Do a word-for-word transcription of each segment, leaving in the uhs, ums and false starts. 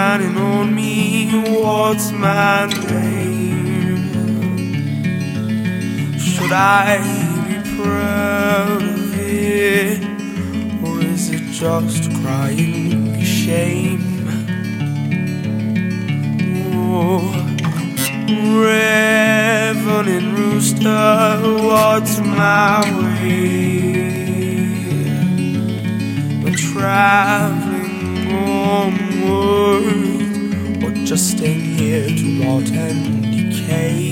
shining on me. What's my name? Should I be proud of it, or is it just crying shame? Oh, reveling rooster, what's my way? When traveling onward, or just staying here to rot and decay?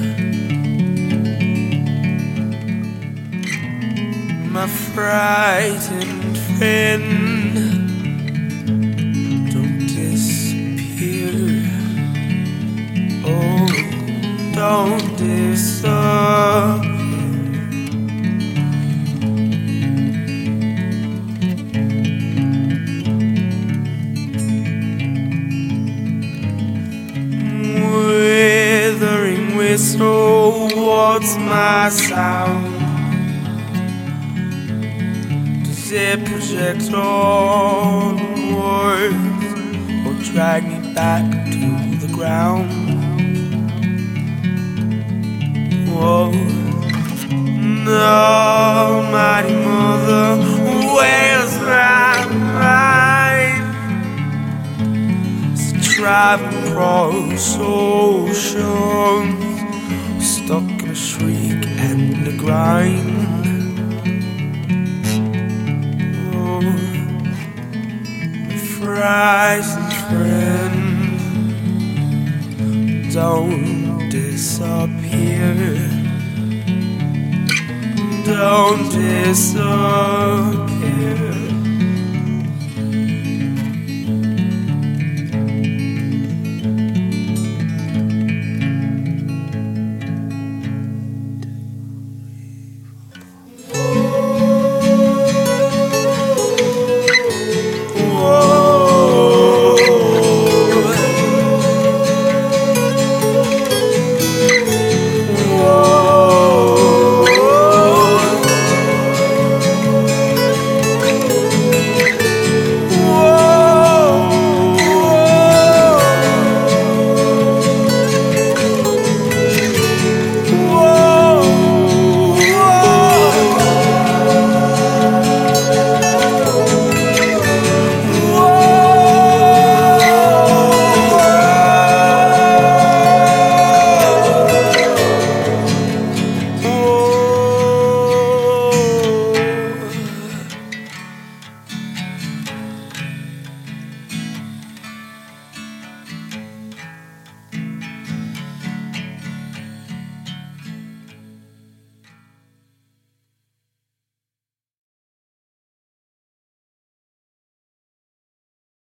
My frightened friend, don't disappear. Oh, don't disappear. Withering whistle, what's my sound? Does it project onwards, or drag me back to the ground? Whoa, no, mighty mother, where's my mind? So driving across oceans, stuck in a shriek and a grind. Oh, my frightened friend, don't disappear. Don't disappear.